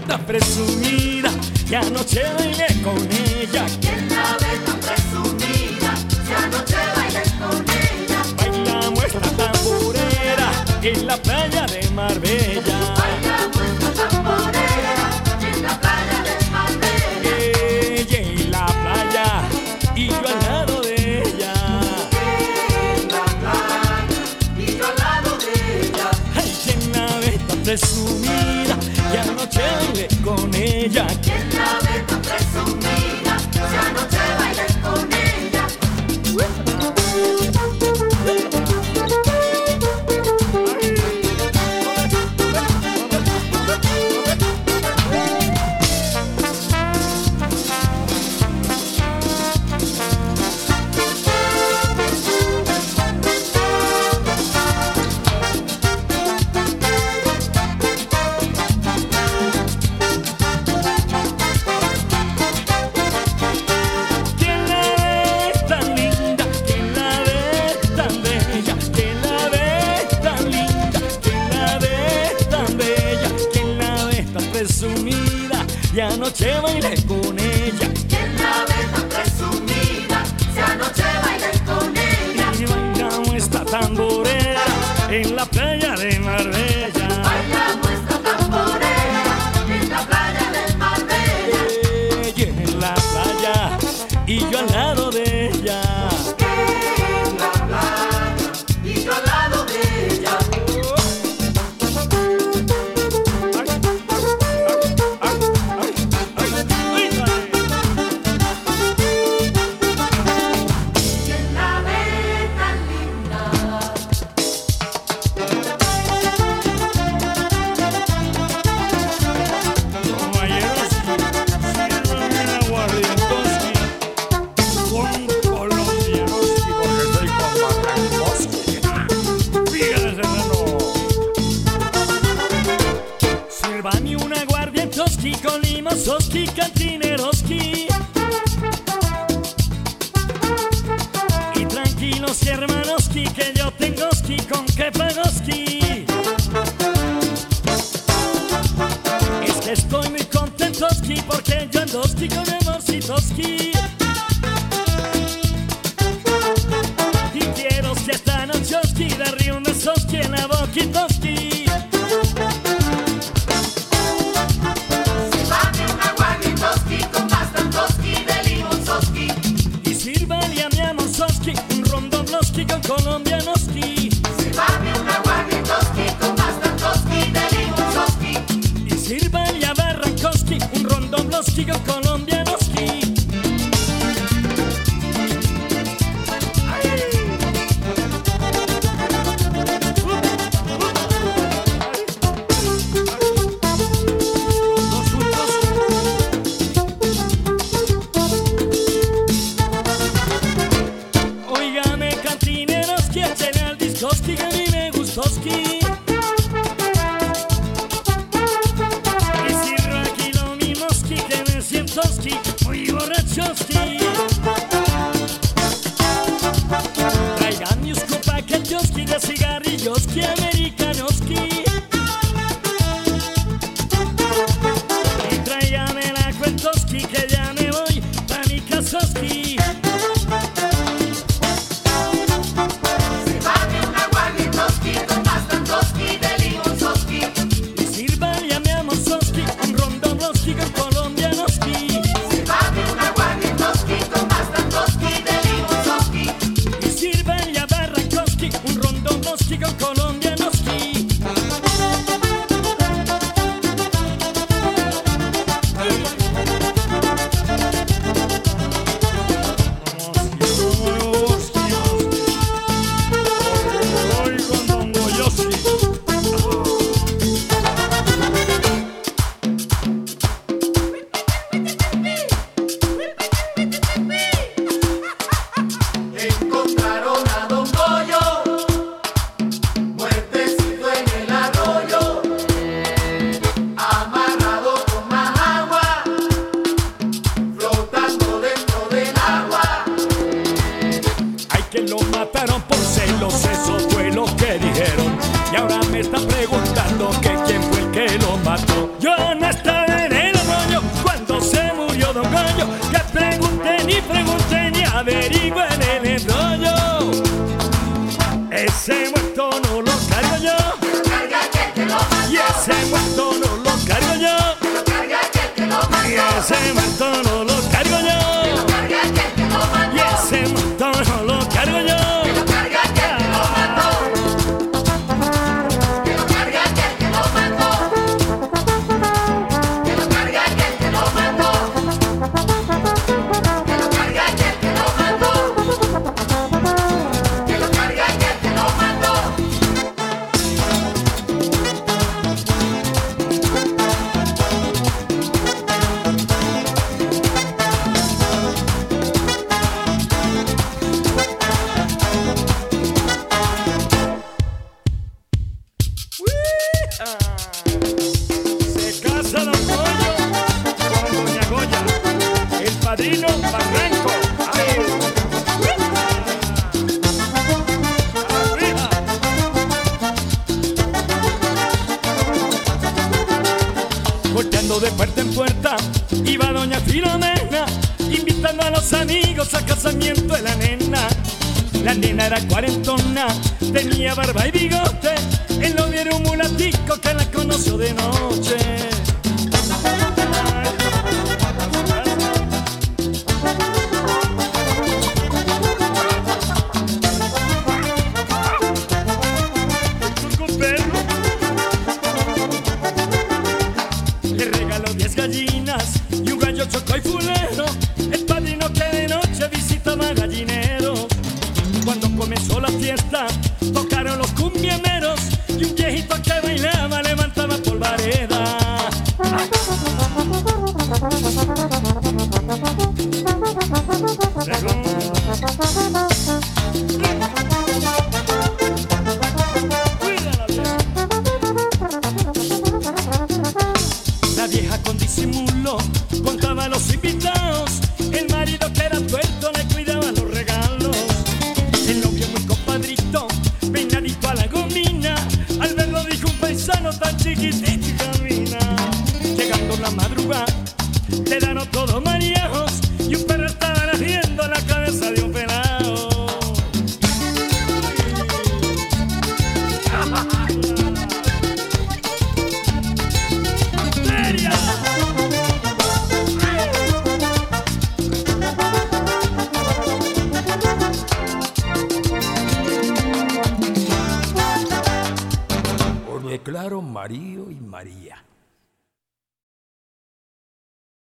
tan presumida y anoche bailé con ella. ¿Quién la ve tan presumida si anoche bailé con ella? Bailamos esta tamborera en la playa de Marbella. Bailamos esta tamborera en la playa de Marbella. Ella en la playa y yo al lado de ella. En la playa y yo al lado de ella. Ay, ¿quién la ve tan presumida y anoche bailé con ella? ¿Quién la ve tan presumida si anoche bailé con ella? ¿Quién la ve tan linda? ¿Quién la ve tan bella? ¿Quién la ve tan linda? ¿Quién la ve tan bella? ¿Quién la ve tan presumida y anoche bailé con ella? ¿Quién la ve tan presumida si anoche bailé con ella? Y bailamos esta tamborera en la playa de Marbella. Bailamos esta tamborera en la playa de Marbella. Ella en la playa y yo al lado de ella. En la playa y yo al lado de ella. ¿Quién la ve tan linda? Caballeros, sírvanme el aguardientoski con colombianoski, porque estoy con barrancoski. Fíjate, hermano. Sírvame un aguardientoski con limososki, cantineroski. Y tranquilos, hermanoski, que yo tengo ski con que pagoski. Es que estoy muy contentoski porque yo ando ski con amorcitoski. Y quiero que esta nochoski darle un besoski en la boquitoski. Sírvame un aguardientoski con bastantoski de limonzoski. Y sírvale a mi amorzoski un rondobloski con colombianoski. Sírvame un aguardientoski con bastantoski de limonzoski. Y sírvale a Barrancoski un rondobloski con colombianoski. Óigame, cantineroski, échale al discoski que a mí me gustoski. Y sirva aquí lo mismoski que me sientoski, muy borrachoski. Traigan un paquetoski de cigarrilloski americanoski. Y tráigame la cuentoski que ya me voy pa' mi casoski. Sírvame un aguardientoski con bastantoski de limonzoski. Y sírvale a mi amorzoski un rondobloski con colombianoski. Sírvame un aguardientoski con bastantoski de limonzoski. Y sírvale a Barrancoski un rondobloski con colombianoski. Voy con Don Goyoski. Encontraron a Don Goyo, muertecito en el arroyo, amarrado con más agua, flotando dentro del agua. Ay, que lo mataron por celos, eso fue lo que dijeron. Y ahora me están preguntando que quién fue el que lo mató. Yo no estaba ese muerto no lo cargo yo. Carga aquel que lo mató. Y ese muerto no lo cargo yo. Carga aquel que lo mató. Y ese muerto no lo cargo yo. Carga aquel que lo mató. Y ese muerto no lo cargo yo. Carga aquel que lo mató. Que lo carga aquel que lo mató. Que lo carga aquel que lo mató. Que lo carga aquel que lo mató. Que lo carga aquel que lo mató. Se casa Don Goyo con Doña Goya, el padrino Barranco. ¡Ay! ¡Arriba! Volteando de puerta en puerta iba Doña Filomena, invitando a los amigos al casamiento de la nena. La nena era cuarentona, tenía barba y bigote. El novio era un mulatico que la conoció de noche. Le regaló 10 gallinas y un gallo chocó y fulero. El padrino que de noche visitaba gallineros. Cuando comenzó la fiesta, tocaron los cumbiemeros y un viejito que bailaba levantaba polvareda. ¡Ay! Cuida la vieja con disimulo contaba a los invitados. El marido que era tuerto le cuidaba los regalos. El novio muy compadrito, peinadito a la gomina. Al verlo dijo un paisano tan chiquitito y camina. Llegando la madrugada, quedaron todos mareados y un perro estaba haciendo la cabeza de un pelao. ¡Seria! Os declaro Mario y María.